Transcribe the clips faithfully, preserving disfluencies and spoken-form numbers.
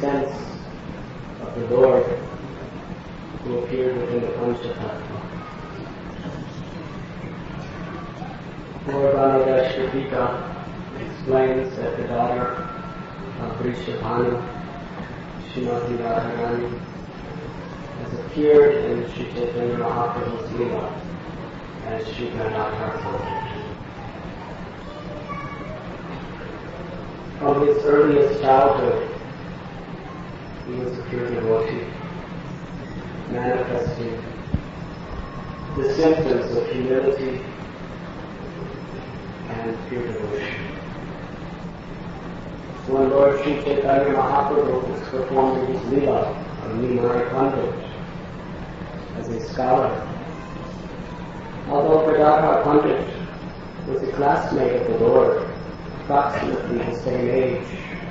sense of the Lord who appeared within the Panchatattva. Lord Anodashvapika explains that the daughter of Vrishabhanu, Srimati Radharani, has appeared in Sri Chaitanya Mahaprabhu's Leela as Sri Gadadhar Pandit. From his earliest childhood, he was a pure devotee, manifesting the symptoms of humility and pure devotion. When Lord Sri Chaitanya Mahaprabhu was performing his Leela of Nimai Pandit as a scholar, although Gadadhar Pandit was a classmate of the Lord, approximately the same age,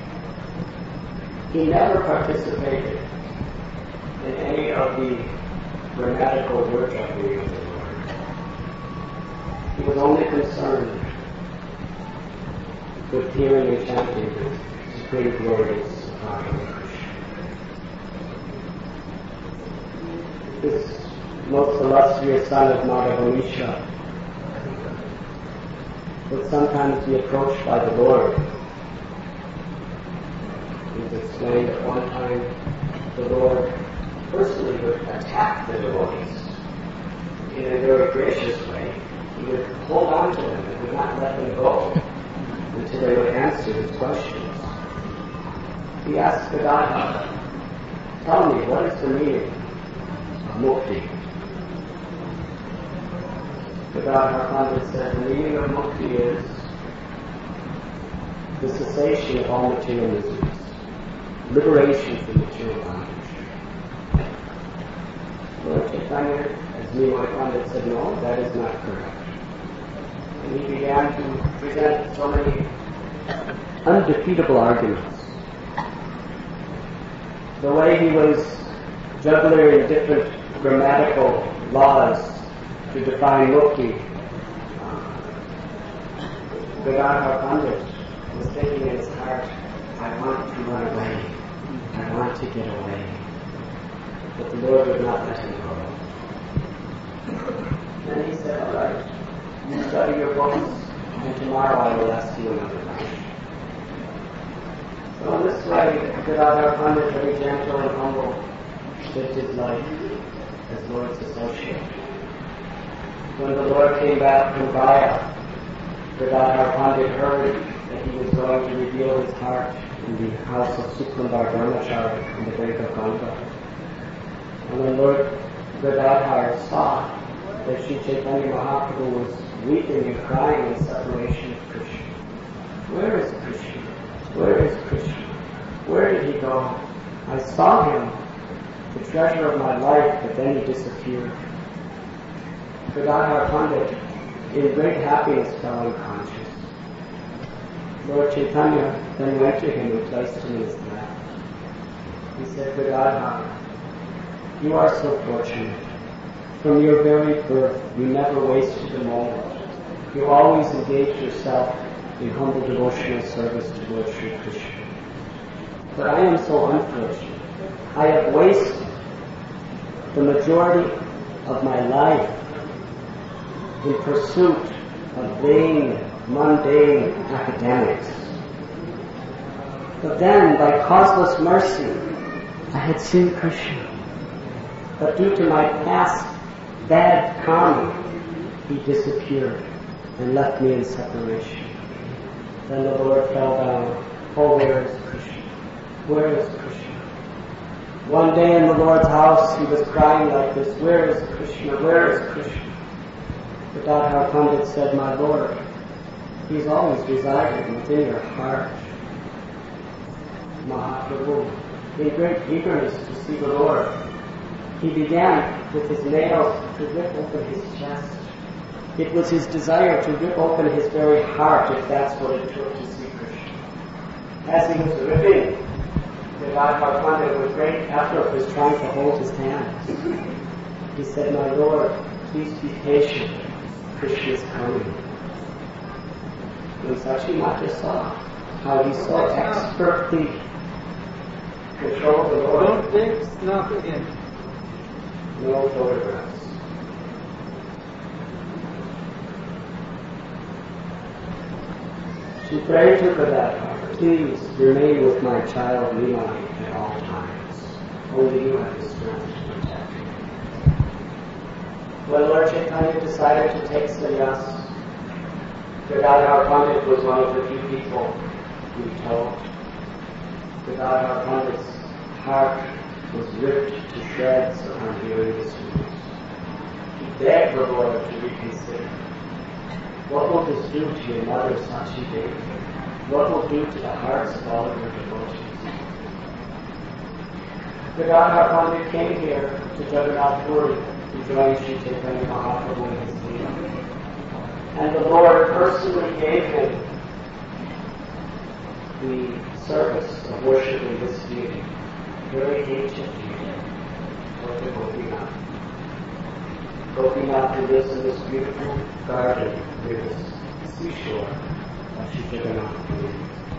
he never participated in any of the grammatical workshopping of the Lord. He was only concerned with hearing and chanting the supreme glories of Hare Krishna. This most illustrious son of Madhavanisha would sometimes be approached by the Lord. It was explained at one time the Lord personally would attack the devotees in a very gracious way. He would hold on to them and would not let them go until they would answer his questions. He asked Gadadhar, "Tell me, what is the meaning of mukti?" Gadadhar Pandit said, the meaning of mukti is the cessation of all material miseries, liberation from material bondage. Lord Chaitanya, as Nimai Pandit said, no, that is not correct. And he began to present so many undefeatable arguments. The way he was juggling different grammatical laws to define mukti, Gadadhar Pandit was thinking in his heart, I want to run away, I want to get away. But the Lord would not let him go. Then he said, all right, you study your books, and tomorrow I will ask you another question. So in this way, Gadadhar Pandit, very gentle and humble, lived his life as Lord's associate. When the Lord came back from Gaya, Gadadhar Pandit heard that he was going to reveal his heart in the house of Sukundar Brahmachari in the bank of Ganga. And when Lord Gadadhar saw that Sri Chaitanya Mahaprabhu was weeping and crying in separation of Krishna, where is Krishna? Where is Krishna? Where did he go? I saw him, the treasure of my life, but then he disappeared. Gadadhar Pandit, in great happiness, fell unconscious. Lord Chaitanya then went to him and placed him in his lap. He said, Gadadhar, you are so fortunate. From your very birth, you never wasted a moment. You always engaged yourself in humble devotional service to Lord Sri Krishna. But I am so unfortunate. I have wasted the majority of my life in pursuit of vain, mundane academics. But then, by causeless mercy, I had seen Krishna. But due to my past bad karma, he disappeared and left me in separation. Then the Lord fell down. Oh, where is Krishna? Where is Krishna? One day in the Lord's house, he was crying like this, where is Krishna? Where is Krishna? Gadadhar Pandit said, my Lord, he's always residing within your heart. Mahaprabhu, in great eagerness to see the Lord, he began with his nails to rip open his chest. It was his desire to rip open his very heart, if that's what it took to see Krishna. As he was ripping, Gadadhar Pandit with great effort was trying to hold his hands. He said, my Lord, please be patient. Krishna is coming. When Sachi Mata saw how he so expertly control the Lord. Don't take snuff in. No photographs. She prayed to Gadadhar, please remain with my child Leon at all times. Only you have the strength to protect him. When Lord Chaitanya decided to take sannyas, Gadadhar Pandit was one of the few people we told. Gadadhar Pandit's heart was ripped to shreds upon hearing this news. He begged the Lord to reconsider. What will this do to your mother, Sachi Devi? What will do to the hearts of all of your devotees? Gadadhar Pandit came here to Jagannath Puri to join Sri Chaitanya Mahaprabhu in his Leela. And the Lord personally gave him the service of worshiping this deity, very ancient deity, Lord Gopinath. Gopinath who lives in this beautiful garden near this seashore of Sri Jagannath Puri.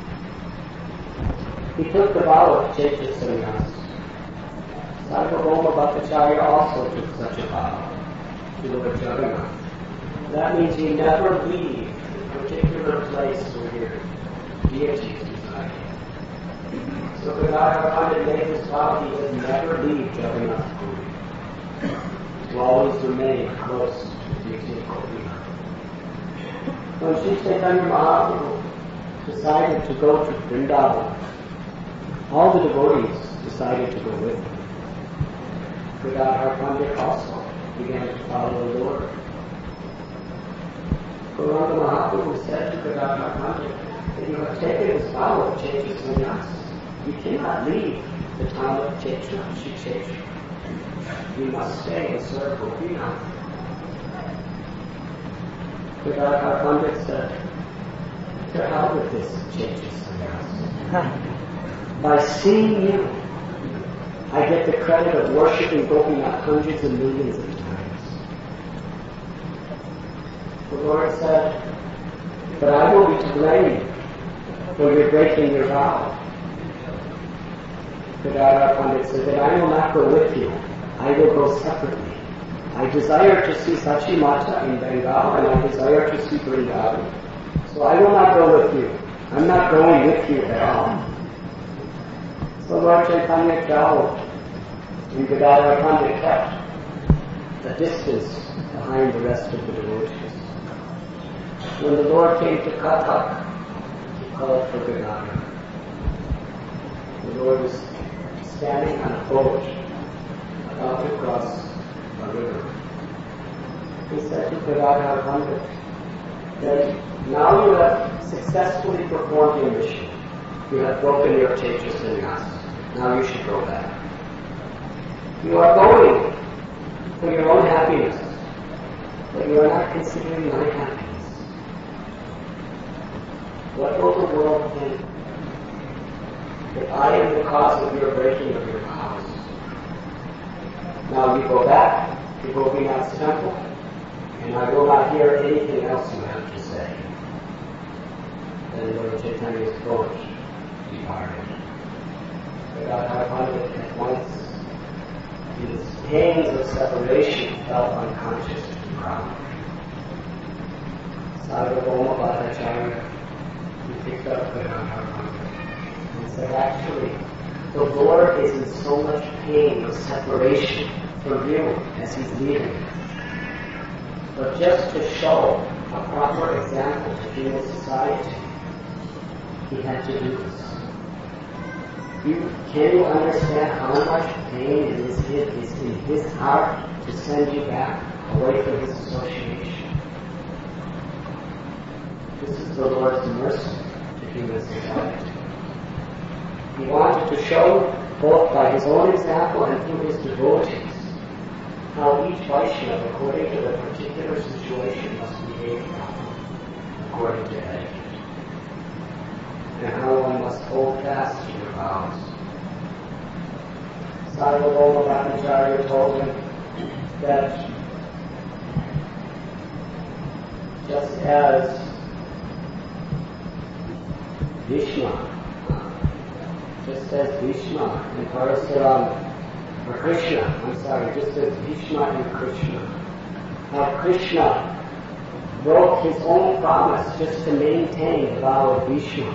He took the vow of Chaitya Sannyas. Sarvabhauma Bhattacharya also took such a vow to Lord Jagannath. That means you never leave a particular place where your deities reside. So Gadadhar Pandit made this vow he would never leave Jagannath Puri. To always remain close to the deity of Gopinath. When Sri Chaitanya Mahaprabhu decided to go to Vrindavan, all the devotees decided to go with him. Gadadhar Pandit also began to follow the Lord. Gauranga Mahaprabhu said to Gadadhar Pandit that you have taken this vow of Chaitya Sannyas. You cannot leave the town of Chaitra, Shri Chaitra. You must stay and serve Gopinath. Gadadhar Pandit said, to hell with this Chaitya Sannyas. By seeing you, I get the credit of worshipping Gopinath hundreds of millions of times. The Lord said, but I will be to blame for your breaking your vow. Gadadhar Pandit said that I will not go with you. I will go separately. I desire to see Sachi Mata in Bengal and I desire to see Vrindavan. So I will not go with you. I'm not going with you at all. So Lord Chaitanya traveled and Gadadhar Pandit kept a distance behind the rest of the devotees. When the Lord came to Kathak, he called for Gadadhar. The Lord was standing on a boat about to cross a river. He said to Gadadhar Pandit that now you have successfully performed your mission. You have broken your Chaitya Sannyas. Now you should go back. You are going for your own happiness, but you are not considering my happiness. What will the world think if I am the cause of your breaking of your vows? Now you go back to Gopinath's temple, and I will not hear anything else you have to say. Then Lord Chaitanya's boat departed. Gadadhar Pandit at once, in his pains of separation, fell unconscious to the ground. Sarvabhauma Bhattacharya, he picked up Gadadhar Pandit and said, actually, the Lord is in so much pain of separation from you as he's leaving. But just to show a proper example to human society, he had to do this. You, can you understand how much pain it is, it is in his heart to send you back away from his association? This is the Lord's mercy to human society. He wanted to show, both by his own example and through his devotees, how each Vaishnava, according to the particular situation, must behave according to etiquette, and how one must hold fast to your vows. Sarvabhauma Bhattacharya told him that just as Bhishma just as Bhishma and Parasuram, or Krishna, I'm sorry, just as Bhishma and Krishna. How Krishna broke his own promise just to maintain the vow of Bhishma.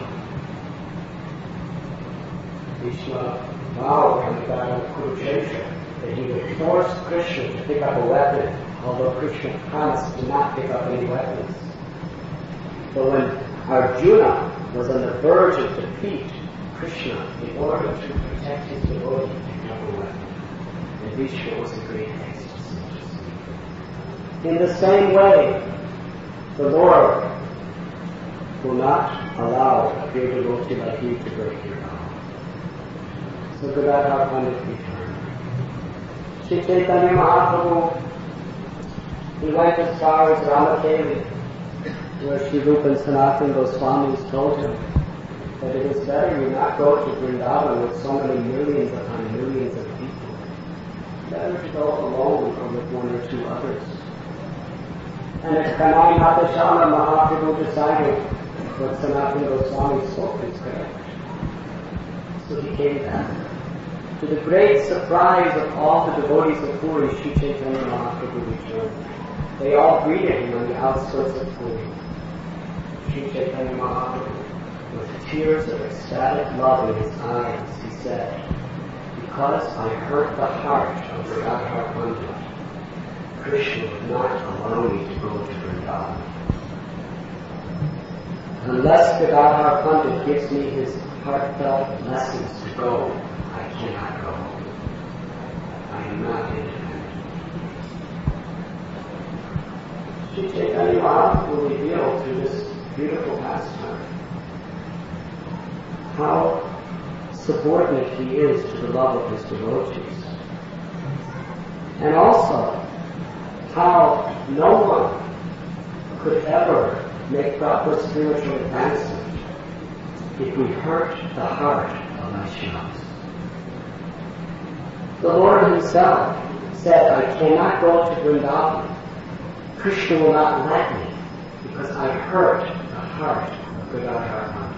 Bhishma vowed on the battle of Kurukshetra that he would force Krishna to pick up a weapon, although Krishna promised to not pick up any weapons. But when Arjuna was on the verge of defeat, Krishna, in order to protect his devotee, picked up a weapon. And Bhishma was a great ecstasy. In the same way, the Lord will not allow a pure devotee like you to break your vow. So Gadadhar Pandit returned. Sri Chaitanya Mahaprabhu, he went as far as Ramakeli, where Sri Rupa and Sanatana Goswamis told him that it is better you not go to Vrindavan with so many millions upon millions of people. Better to go alone or with one or two others. And as Kanai Madhashana Mahaprabhu decided what Sanatana Goswami spoke is correct. So he came back. To the great surprise of all the devotees of Puri, Sri Chaitanya Mahaprabhu returned. They all greeted him on the outskirts of Puri. Sri Chaitanya Mahaprabhu, with tears of ecstatic love in his eyes, he said, because I hurt the heart of Gadadhar Pandit, Krishna would not allow me to go to Vrindavan. Unless Gadadhar Pandit gives me his heartfelt lessons to go, I cannot go. I am not independent. Sri Chaitanya Mahaprabhu revealed through this beautiful pastime how subordinate he is to the love of his devotees. And also how no one could ever make proper spiritual advancement if we hurt the heart of Vaishnavas. The Lord himself said, I cannot go to Vrindavan. Krishna will not let me because I hurt the heart of Gadadhar Pandit.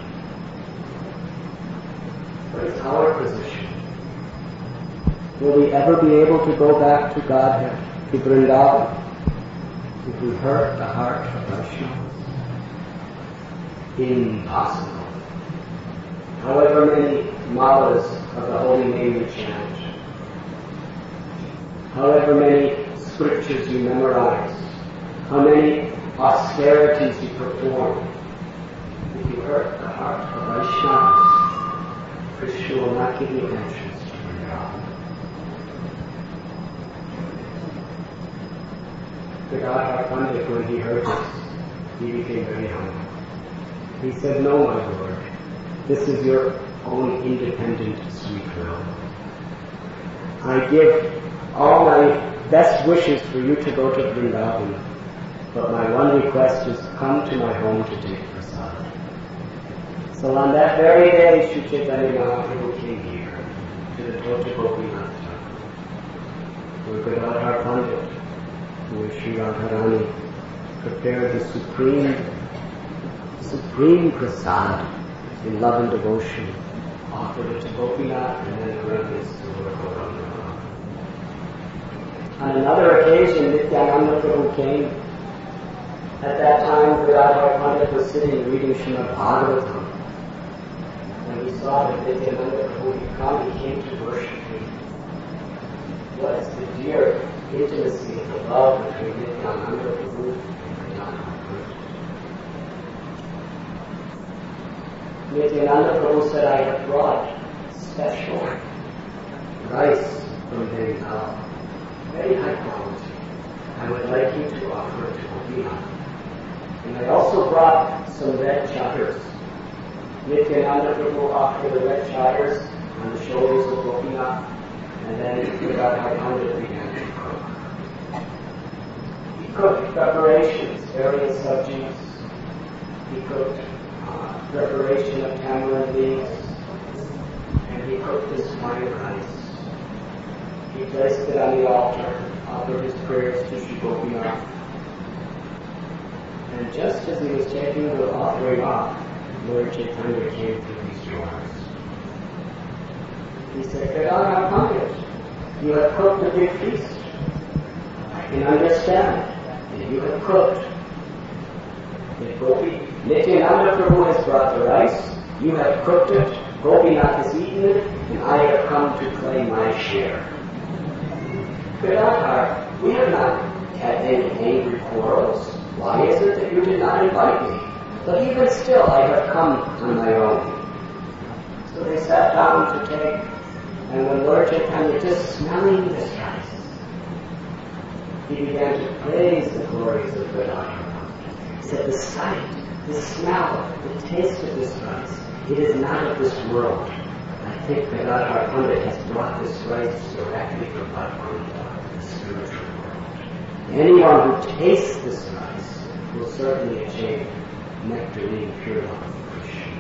What is our position? Will we ever be able to go back to Godhead, to Vrindavan, if we hurt the heart of Vaishnavas? Impossible. However many malas of the holy name you chant, however many scriptures you memorize, how many austerities you perform, if you hurt the heart of Vaishnavas, Krishna will not give you entrance to Vrindavan. Gadadhar Pandit, when he heard this, he became very humble. He said, no, my Lord, this is your own independent sweet will. I give all my best wishes for you to go to Vrindavan, but my one request is come to my home to take prasad. So on that very day, Sri Chaitanya Mahaprabhu came here to the Tota Gopinath temple, where Gadadhar Pandit, where Sri Radharani prepared the supreme, supreme prasad in love and devotion, offered it to Gopinath and then reverenced to Lord Gauranga. On another occasion, Nityananda Prabhu came. At that time, Gadadhar Pandit was sitting reading Srimad Bhagavatam. When he saw that Nityananda Prabhu had come, he came to worship me. What is the dear intimacy of the love between Nityananda Prabhu and Gadadhar Pandit? Nityananda Prabhu said, I have brought special rice from Bengal, very high quality. I would like you to offer it to Gopinath. And I also brought some red chadars. Nityananda Prabhu offered the red chadars on the shoulders of Gopinath, and then Gadadhar Pandit began to cook. He cooked preparations, various subjects. He cooked uh, preparation of tamarind leaves, and he cooked this fine rice. He placed it on the altar, offered his prayers to Sri Gopinath. And just as he was taking the offering off, Lord Chaitanya came through these doors. He said, Gadadhar Pandit, you have cooked a big feast. I can understand that you have cooked. If Gopi, Nityananda Prabhu has brought the rice, you have cooked it, Gopinath has eaten it, and I have come to claim my share. Gadadhar, we have not had any angry quarrels. Why is it that you did not invite me? But even still, I have come on my own. So they sat down to take, and when Lord Chaitanya, just smelling this rice, he began to praise the glories of Gadadhar. He said, the sight, the smell, the taste of this rice, it is not of this world. I think Gadadhar Pandit has brought this rice directly from Vaikuntha, the spiritual world. Anyone who tastes this rice will certainly achieve nectarine pure love of Krishna.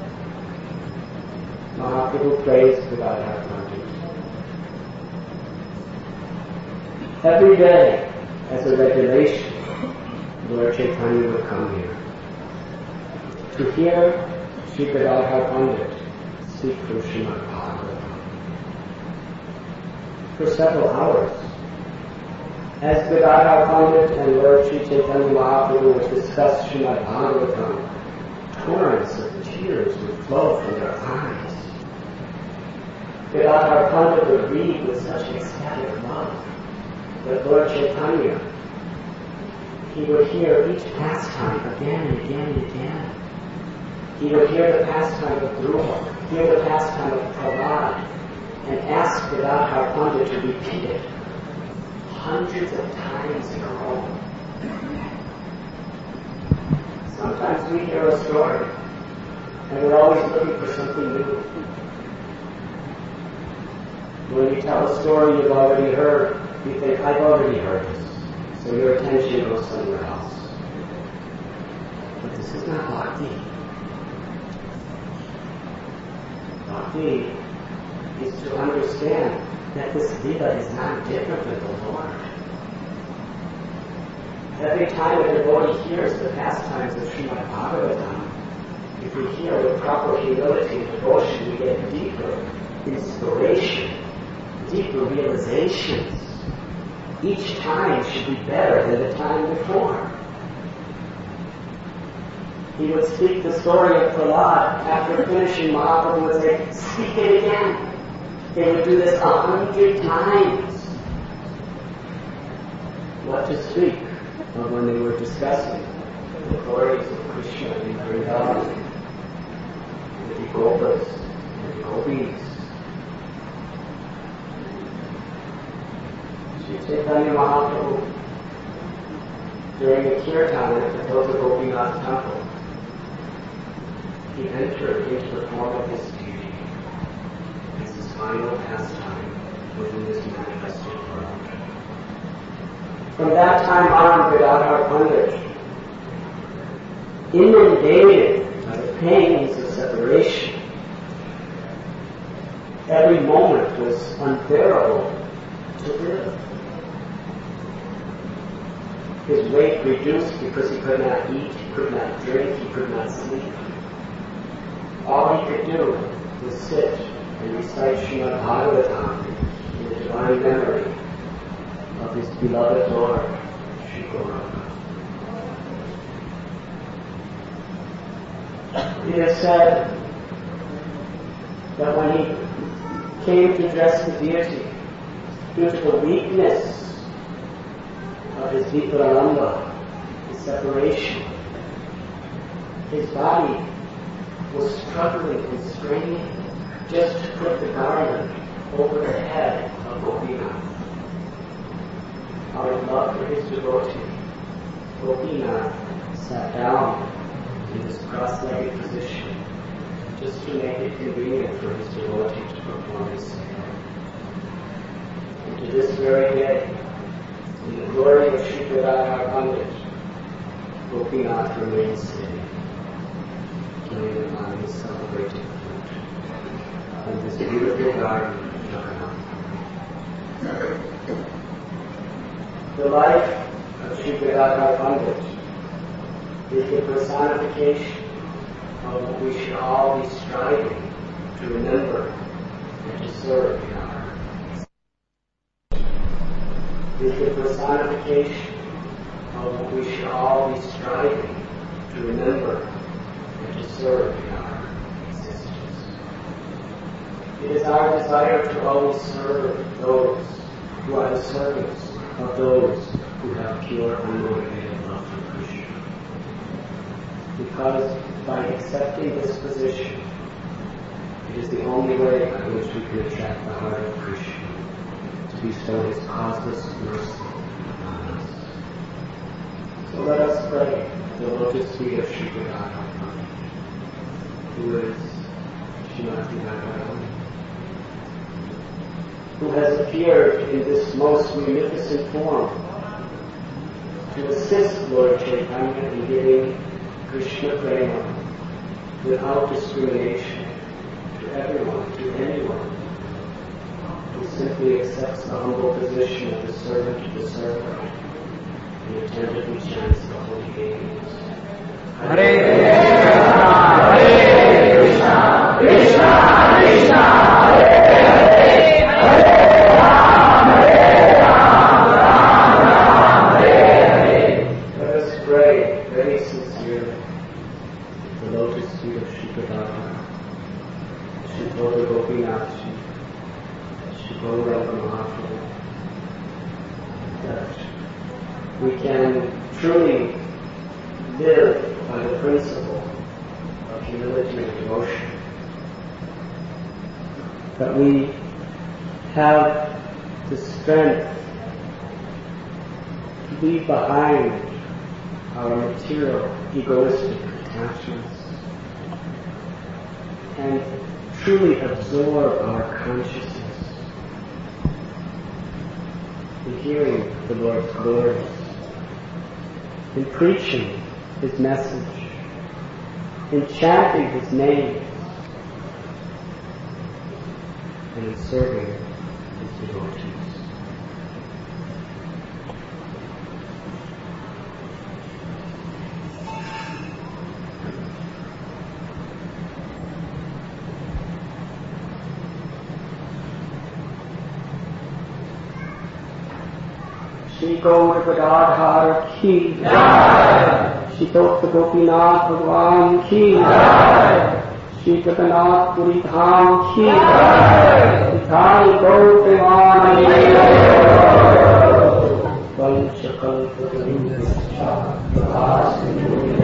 Mahaprabhu praised Gadadhar Pandit. Every day, as a regulation, Lord Chaitanya would come here to hear Sri Gadadhar Pandit speak from Srimad Bhagavatam for several hours. As Gadadhar Pandit and Lord Sri Chaitanya Mahaprabhu would discuss Srimad Bhagavatam, torrents of tears would flow from their eyes. Gadadhar Pandit would read with such ecstatic love that Lord Chaitanya, he would hear each pastime again and again and again. He would hear the pastime of Dhruva, hear the pastime of Prahlad, and ask Gadadhar Pandit to repeat it hundreds of times in a row. Sometimes we hear a story, and we're always looking for something new. When you tell a story you've already heard, you think, I've already heard this, so your attention goes somewhere else. But this is not bhakti. Bhakti is to understand that this Lila is not different than the Lord. Every time a devotee hears the pastimes of Srimad Bhagavatam, if we hear with proper humility and devotion, we get deeper inspiration, deeper realizations. Each time should be better than the time before. He would speak the story of Prahlad. After finishing, Mahaprabhu would say, speak it again. They would do this a hundred times. What to speak of when they were discussing the glories of Krishna in Vrindavan, with the Gopas and the Gopis. Sri Chaitanya Mahaprabhu, during the kirtan at the Tota Gopinath temple, he entered into the form of his deity as his final pastime within this manifested world. From that time on, Gadadhar Pandit, inundated by the pains of separation, every moment was unbearable to live. His weight reduced because he could not eat, he could not drink, he could not sleep. All he could do was sit and recite Srimad Bhagavatam in the divine memory of his beloved Lord, Sri Gauranga. It is said that when he came to dress the deity, due to the weakness of his vipralamba, his separation, his body was struggling and straining just to put the garland over the head of Gopinath. Out of love for his devotee, Gopinath sat down in this cross-legged position just to make it convenient for his devotee to perform his seva. And to this very day, in the glory of Sri Gadadhar Pandit, Gopinath remains sitting, playing upon his celebrated flute in this beautiful garden of Jagannath. The life of Sri Gadadhar Pandit is the personification of what we should all be striving to remember and to serve in our is the personification of what we should all be striving to remember and to serve in our existence. It is our desire to always serve those who are the servants of those who have pure, unmotivated love for Krishna. Because by accepting this position, it is the only way by which we can attract the heart of Krishna to bestow his causeless mercy upon us. So let us pray the lotus feet of Shri Radha, who is Srimati Radharani, who has appeared in this most munificent form to assist Lord Chaitanya in giving Krishna Prema without discrimination to everyone, to anyone who simply accepts the humble position of the servant of the server and attentively chants the holy names. Hare Krishna, Hare Krishna, Krishna Krishna, Hare Hare, Ram Ram, Ram Hare Hare. Let us pray very sincerely the lotus feet of Shri Radha, Shri Gaura Gopinathji, Shri Gaura Mahaprabhu, that we can truly live by the principle of humility and devotion, that we have the strength to leave behind our material, egoistic attachments and truly absorb our consciousness in hearing the Lord's glories, in preaching his message, in chanting his name, and in serving his devotees. Shri Gaur Gadadhar ki Jai, Shri Dokta Gopinath Bhagwan ki Jai, Shri Jagannath Puri Dham ki Jai, Nithai Gaur Premanande Vanchakalpa Tarubhyascha Prabhasya